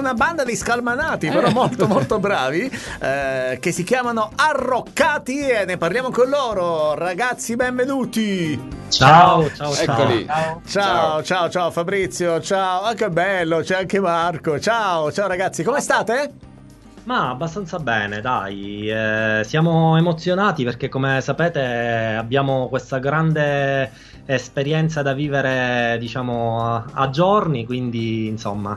una banda di scalmanati, però molto molto bravi, che si chiamano Arroccati, e ne parliamo con loro. Ragazzi, benvenuti. Ciao. Eccoli. Ciao Fabrizio, ciao. Ah, che bello, c'è anche Marco. Ciao ragazzi, come state? Ma abbastanza bene, dai. Siamo emozionati perché, come sapete, abbiamo questa grande esperienza da vivere, diciamo, a giorni, quindi insomma,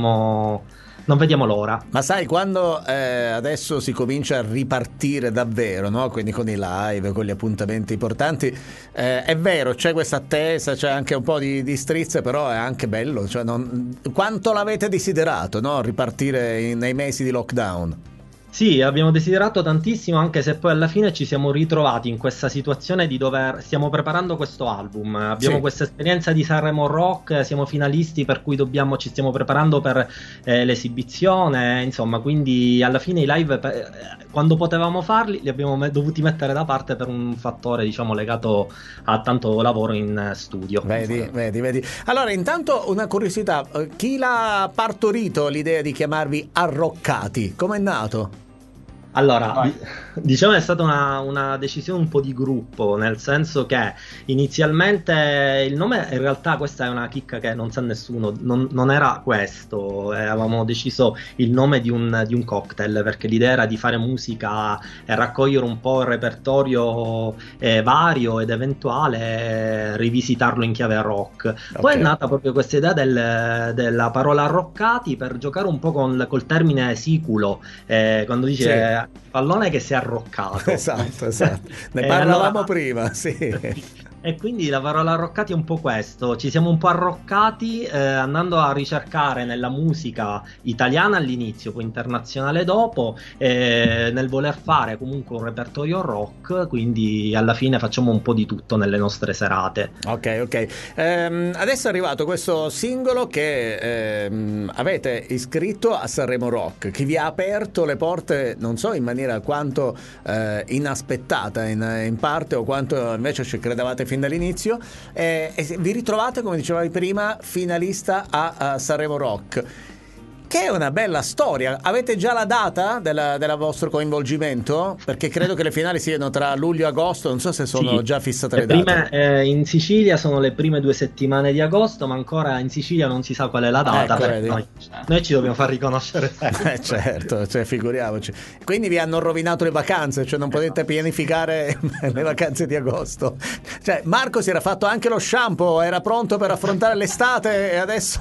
non vediamo l'ora. Ma sai, quando adesso si comincia a ripartire davvero, no? Quindi con i live, con gli appuntamenti importanti, è vero, c'è questa attesa, c'è anche un po' di strizze, però è anche bello. Cioè, quanto l'avete desiderato, no? Ripartire nei mesi di lockdown? Sì, abbiamo desiderato tantissimo, anche se poi alla fine ci siamo ritrovati in questa situazione di stiamo preparando questo album. Abbiamo questa esperienza di Sanremo Rock, siamo finalisti, per cui ci stiamo preparando per l'esibizione, insomma, quindi alla fine i live, quando potevamo farli, li abbiamo dovuti mettere da parte per un fattore, diciamo, legato a tanto lavoro in studio. Vedi. Allora, intanto una curiosità, chi l'ha partorito l'idea di chiamarvi Arroccati? Com'è nato? Allora, diciamo è stata una decisione un po' di gruppo, nel senso che inizialmente il nome, in realtà questa è una chicca che non sa nessuno, non era questo, avevamo deciso il nome di un cocktail, perché l'idea era di fare musica e raccogliere un po' il repertorio vario ed eventuale, rivisitarlo in chiave rock. Okay. Poi è nata proprio questa idea della parola arroccati, per giocare un po' col termine siculo, quando dice pallone che si è arroccato. Esatto. Ne parlavamo prima, sì. E quindi la parola arroccati è un po' questo. Ci siamo un po' arroccati andando a ricercare nella musica italiana all'inizio, poi internazionale dopo, nel voler fare comunque un repertorio rock, quindi alla fine facciamo un po' di tutto nelle nostre serate. Ok. Adesso è arrivato questo singolo che avete iscritto a Sanremo Rock, che vi ha aperto le porte, non so in maniera quanto inaspettata in parte, o quanto invece ci credevate fin dall'inizio, e vi ritrovate, come dicevavi prima, finalista a Sanremo Rock, che è una bella storia. Avete già la data del vostro coinvolgimento? Perché credo che le finali siano tra luglio e agosto, non so se sono già fissate le date. In Sicilia sono le prime 2 settimane di agosto, ma ancora in Sicilia non si sa qual è la data, perché noi ci dobbiamo far riconoscere sempre. Certo, cioè, figuriamoci. Quindi vi hanno rovinato le vacanze, cioè non potete pianificare le vacanze di agosto. Cioè, Marco si era fatto anche lo shampoo, era pronto per affrontare l'estate, e adesso...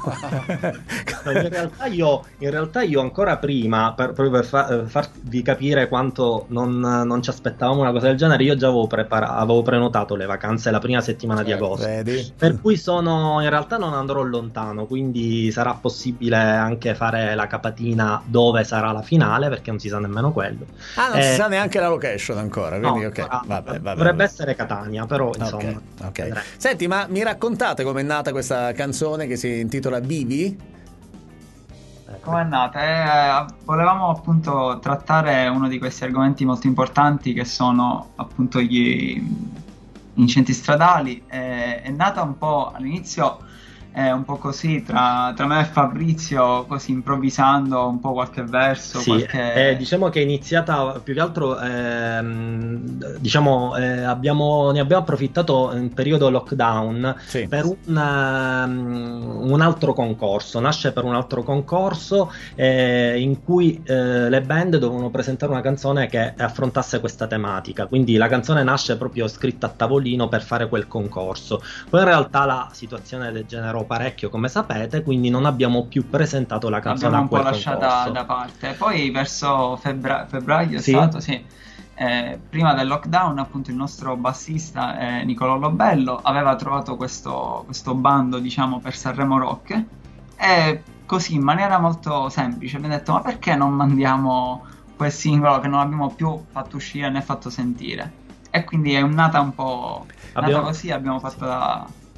In realtà io ancora prima, proprio per farvi capire quanto non ci aspettavamo una cosa del genere, io già avevo prenotato le vacanze la prima settimana di agosto. Vedi? Per cui in realtà non andrò lontano, quindi sarà possibile anche fare la capatina dove sarà la finale, perché non si sa nemmeno quello. Non si sa neanche la location ancora, quindi vabbè. Dovrebbe essere Catania, però insomma. Okay. Senti, ma mi raccontate com'è nata questa canzone che si intitola Vivi? Com'è nata? Volevamo appunto trattare uno di questi argomenti molto importanti, che sono appunto gli incidenti stradali. È nata un po' all'inizio un po' così tra me e Fabrizio, così improvvisando un po' qualche verso. Sì, diciamo che è iniziata più che altro, ne abbiamo approfittato in periodo lockdown per un altro concorso. Nasce per un altro concorso in cui le band dovevano presentare una canzone che affrontasse questa tematica, quindi la canzone nasce proprio scritta a tavolino per fare quel concorso. Poi in realtà la situazione degenerò parecchio, come sapete, quindi non abbiamo più presentato la canzone a quel concorso. L'abbiamo un po' lasciata da parte. Poi verso febbraio è stato, prima del lockdown, appunto il nostro bassista Nicolò Lobello aveva trovato questo bando, diciamo, per Sanremo Rock, e così in maniera molto semplice abbiamo detto: ma perché non mandiamo quel singolo che non abbiamo più fatto uscire né fatto sentire? E quindi è nata un po' così, abbiamo fatto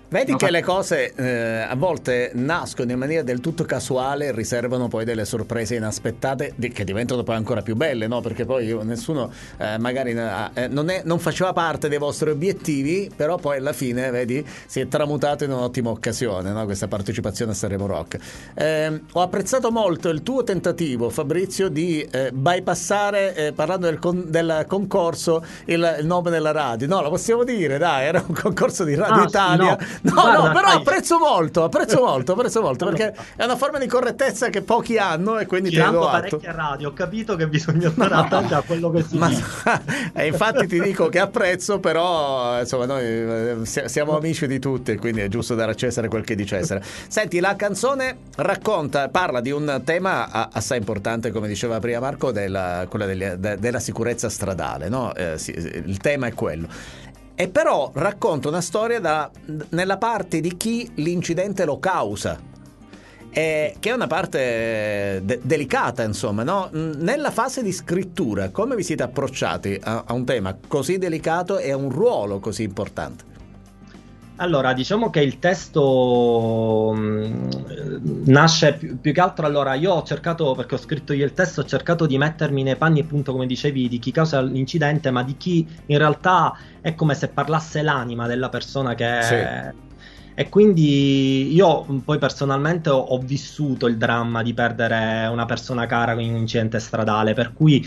Vedi che le cose a volte nascono in maniera del tutto casuale e riservano poi delle sorprese inaspettate che diventano poi ancora più belle, no? Perché poi nessuno magari non faceva parte dei vostri obiettivi, però poi alla fine, vedi, si è tramutato in un'ottima occasione, no? Questa partecipazione a Sanremo Rock. Ho apprezzato molto il tuo tentativo, Fabrizio, di bypassare, parlando del concorso, il nome della radio. No, lo possiamo dire, dai, era un concorso di Radio Italia. No, guarda, però apprezzo molto perché è una forma di correttezza che pochi hanno e quindi ti do atto. Parecchie radio, ho capito che bisogna stare attenti a quello che si dice. Infatti ti dico che apprezzo, però insomma noi siamo amici di tutti, quindi è giusto dare a Cesare quel che è di Cesare. Senti, la canzone parla di un tema assai importante, come diceva prima Marco, quella della sicurezza stradale, no? Il tema è quello. E però racconta una storia nella parte di chi l'incidente lo causa, che è una parte delicata, insomma, no? Nella fase di scrittura, come vi siete approcciati a un tema così delicato e a un ruolo così importante? Allora, diciamo che il testo nasce più che altro. Allora, io ho cercato, perché ho scritto io il testo, ho cercato di mettermi nei panni, appunto, come dicevi, di chi causa l'incidente, ma di chi in realtà è come se parlasse l'anima della persona che... Sì. E quindi io poi personalmente ho vissuto il dramma di perdere una persona cara in un incidente stradale, per cui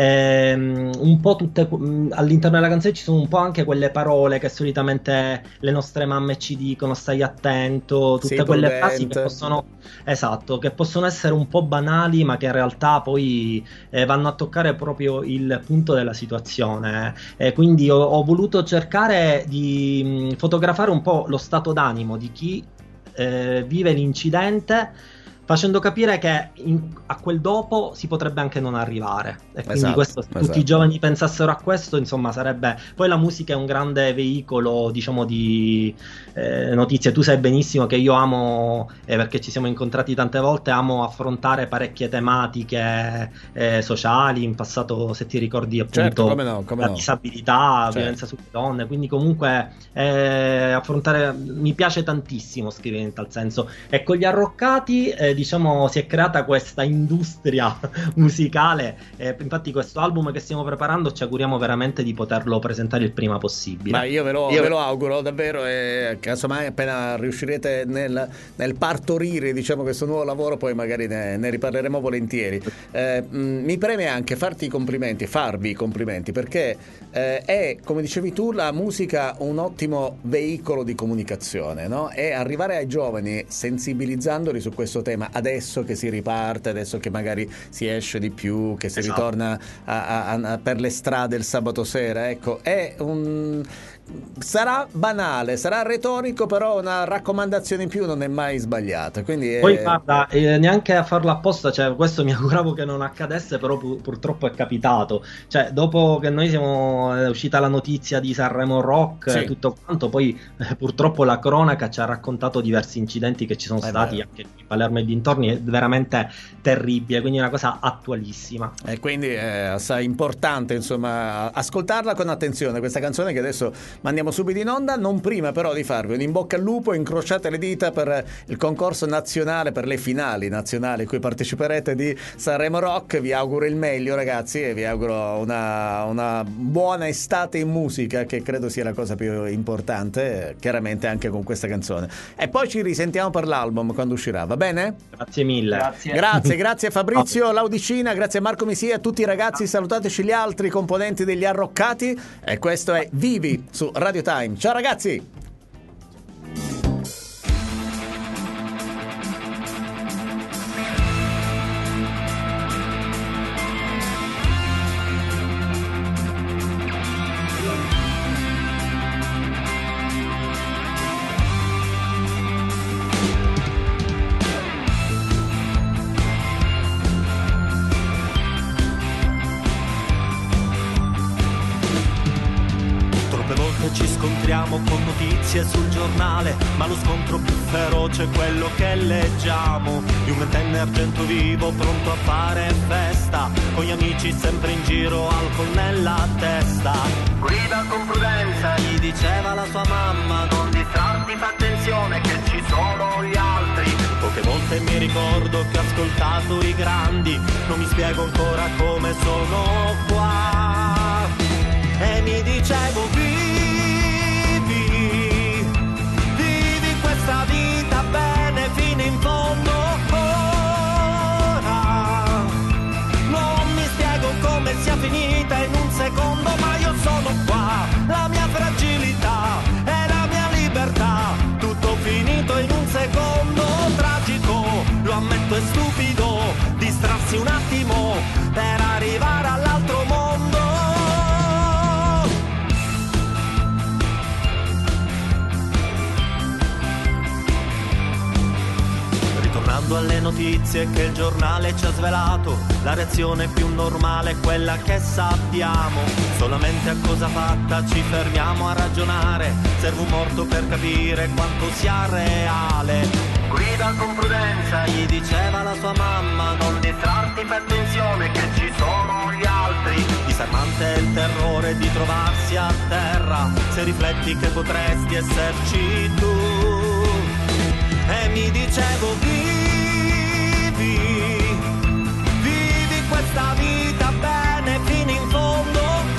un po' all'interno della canzone ci sono un po' anche quelle parole che solitamente le nostre mamme ci dicono: stai attento, tutte quelle frasi che possono essere un po' banali, ma che in realtà poi vanno a toccare proprio il punto della situazione. Quindi ho voluto cercare di fotografare un po' lo stato d'animo di chi vive l'incidente, facendo capire che a quel dopo si potrebbe anche non arrivare. E quindi tutti i giovani pensassero a questo, insomma, sarebbe... Poi la musica è un grande veicolo, diciamo, di notizie. Tu sai benissimo che io amo, perché ci siamo incontrati tante volte, amo affrontare parecchie tematiche sociali. In passato, se ti ricordi, appunto, come disabilità, violenza sulle donne. Quindi comunque affrontare... Mi piace tantissimo scrivere in tal senso. E con gli Arroccati diciamo si è creata questa industria musicale, infatti questo album che stiamo preparando ci auguriamo veramente di poterlo presentare il prima possibile. Ma io ve lo auguro davvero, e casomai appena riuscirete nel partorire, diciamo, questo nuovo lavoro, poi magari ne riparleremo volentieri. Mi preme anche farvi i complimenti, perché è, come dicevi tu, la musica un ottimo veicolo di comunicazione, no? E arrivare ai giovani sensibilizzandoli su questo tema adesso che si riparte, adesso che magari si esce di più, che si ritorna per le strade il sabato sera, ecco, sarà banale, sarà retorico, però una raccomandazione in più non è mai sbagliata. Quindi poi guarda, neanche a farlo apposta, cioè questo mi auguravo che non accadesse, però purtroppo è capitato. Cioè, dopo che noi è uscita la notizia di Sanremo Rock e tutto quanto, poi purtroppo la cronaca ci ha raccontato diversi incidenti che ci sono stati anche in Palermo e dintorni, è veramente terribile, quindi è una cosa attualissima. E quindi è assai importante, insomma, ascoltarla con attenzione, questa canzone che adesso mandiamo subito in onda, non prima però di farvi un in bocca al lupo, incrociate le dita per il concorso nazionale, per le finali nazionali a cui parteciperete di Sanremo Rock. Vi auguro il meglio, ragazzi, e vi auguro una buona estate in musica, che credo sia la cosa più importante, chiaramente anche con questa canzone. E poi ci risentiamo per l'album quando uscirà, va bene? Grazie mille. Grazie Fabrizio Laudicina, grazie a Marco Misia, a tutti i ragazzi, salutateci gli altri componenti degli Arroccati, e questo è Vivi su Radio Time. Ciao ragazzi! Ci scontriamo con notizie sul giornale, ma lo scontro più feroce è quello che leggiamo, di un ventenne argento vivo pronto a fare festa, con gli amici sempre in giro, alcol nella testa. Guida con prudenza, gli diceva la sua mamma, non distrarti, fa attenzione che ci sono gli altri. Poche volte mi ricordo che ho ascoltato i grandi, non mi spiego ancora come sono qua. E mi dicevo vivi questa vita bene fino in fondo. Ora non mi spiego come sia finita in un secondo, ma io sono qua, la mia fragilità e la mia libertà, tutto finito in un secondo. Tragico, lo ammetto, è stupido distrarsi un attimo per arrivare all'altro mondo. Ritornando alle notizie che il giornale ci ha svelato, la reazione più normale è quella che sappiamo. Solamente a cosa fatta ci fermiamo a ragionare, serve un morto per capire quanto sia reale. Guida con prudenza, gli diceva la sua mamma, non distrarti, fai attenzione che ci sono gli altri. Disarmante è il terrore di trovarsi a terra, se rifletti che potresti esserci tu. E mi dicevo vivi questa vita bene fino in fondo.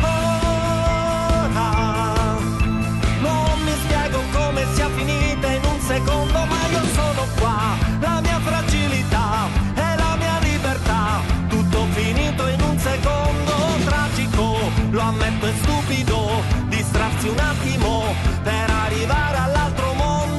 Ora non mi spiego come sia finita in un secondo, ma io sono qua, la mia fragilità e la mia libertà, tutto finito in un secondo. Tragico, lo ammetto, è stupido distrarsi un attimo per arrivare all'altro mondo.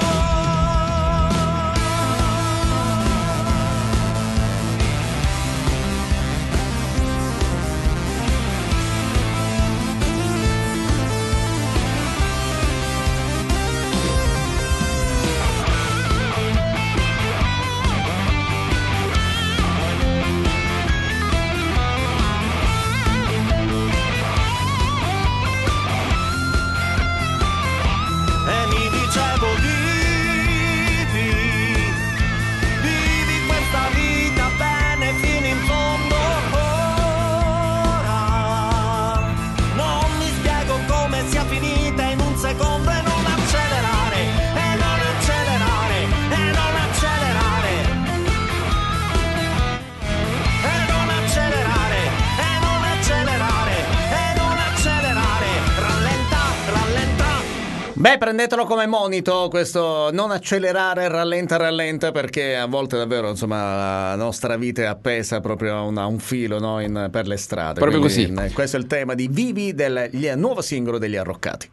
Beh, prendetelo come monito questo non accelerare, rallenta, perché a volte davvero, insomma, la nostra vita è appesa proprio a un filo, no? Per le strade. Proprio Quindi, così. Questo è il tema di Vivi del nuovo singolo degli Arroccati.